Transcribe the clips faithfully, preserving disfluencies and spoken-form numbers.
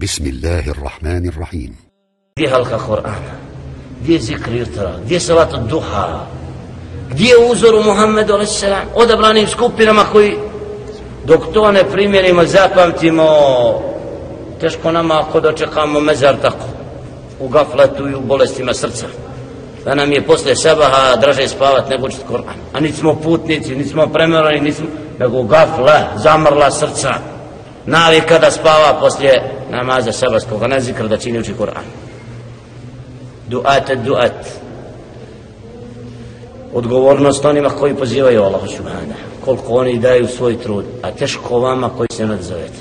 بسم الله الرحمن الرحيم. Gdje je halka Kur'ana? Gdje je zikr jutra? Gdje je salat od duha? Gdje je uzor u Muhammedu alejhi selam, odabranim skupinama koji dok to ne primjerimo, zapamtimo, teško nama ako dočekamo mezar tako u gafletu i u bolestima srca, da nam je posle sabaha draže spavat nego učiti Kur'an, a niti smo putnici, niti smo premorani, niti smo, nego gafle, zamrla srca, navika da spava poslije namaza sabatskog, a ne zikr da čini uči Kur'an. Duat et duat, odgovornost onima koji pozivaju Allahu subhanahu, koliko oni daju svoj trud, a teško vama koji se ne odzovete,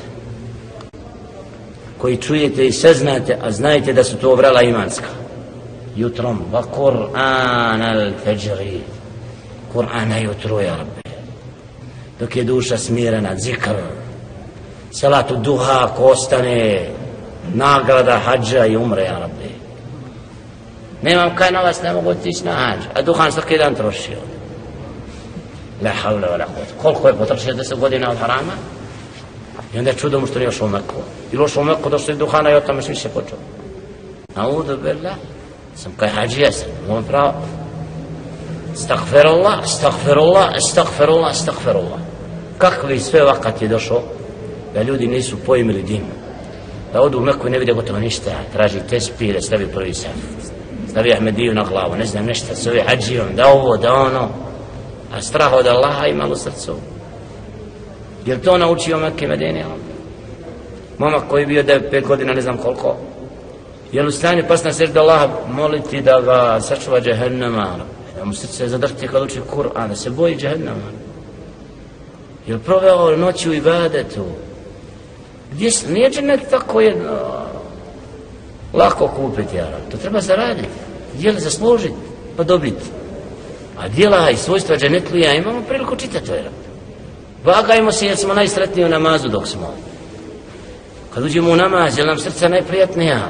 koji čujete i saznate, a znajte da su to vrela imanska. Jutrom, va Kur'an al-fajri, Kur'ana jutru, ja Rabbi, dok je duša smirena, zikr, salatu duha, ko ostane, nagrada hađa i umre, ja Rabbi. Nemam kaj novac, ne mogu otići na hađ, a duhan svaki dan trošio. La havle wa la kuvvete. Koliko je potrošio deset godina od harama? I onda je čudo mu što nije ošao u Meku. Ili ošao u Meku, došli duhana i od tamo više počeo. Naudu billah, sam kaj hađija sam, molim pravo. Astaghfirullah, astaghfirullah, astaghfirullah, astaghfirullah. Kakvi sve vakat je došao da ljudi nisu pojmili din. Da odu u Meku i ne vide gotovo ništa, traži tespih da stavi prvi saf, stavi Ahmediju na glavu, ne znam nešto, s ovim hađijom, da ovo, da ono, a strah od Allaha imalo u srcu. Je li to naučio Mekke Medine? Momak koji je bio devet, pet godina, ne znam koliko, je li u stanju pas na srđu Allaha moliti da ga sačuva džehennema, da mu srce zadrti kad uči Kur'an, da se boji džehennema? Je li proveo noći u ibadetu? Gdje se, nije džennet tako je no, lako kupiti, jara. To treba zaraditi, djela zaslužiti, pa dobiti. A djela i svojstva džennetlija imamo priliku čitati to, jara. Vagajmo se jer smo najsretniji u namazu dok smo. Kad uđemo u namaz, je nam srca najprijatnija?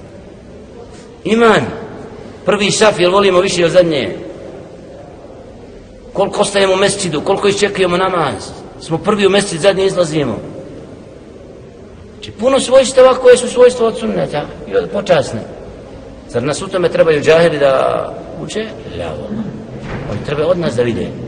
Iman, prvi saf, jel volimo više od zadnje? Koliko ostajemo u mesčidu, koliko iščekujemo namaz? Smo prvi u mesčid, zadnji izlazimo. Znači, puno svojstava koje su svojstva od sunneta i od počasne. Zar nas u tome trebaju džahili da uče? Ljavo. Oni treba od nas da vide.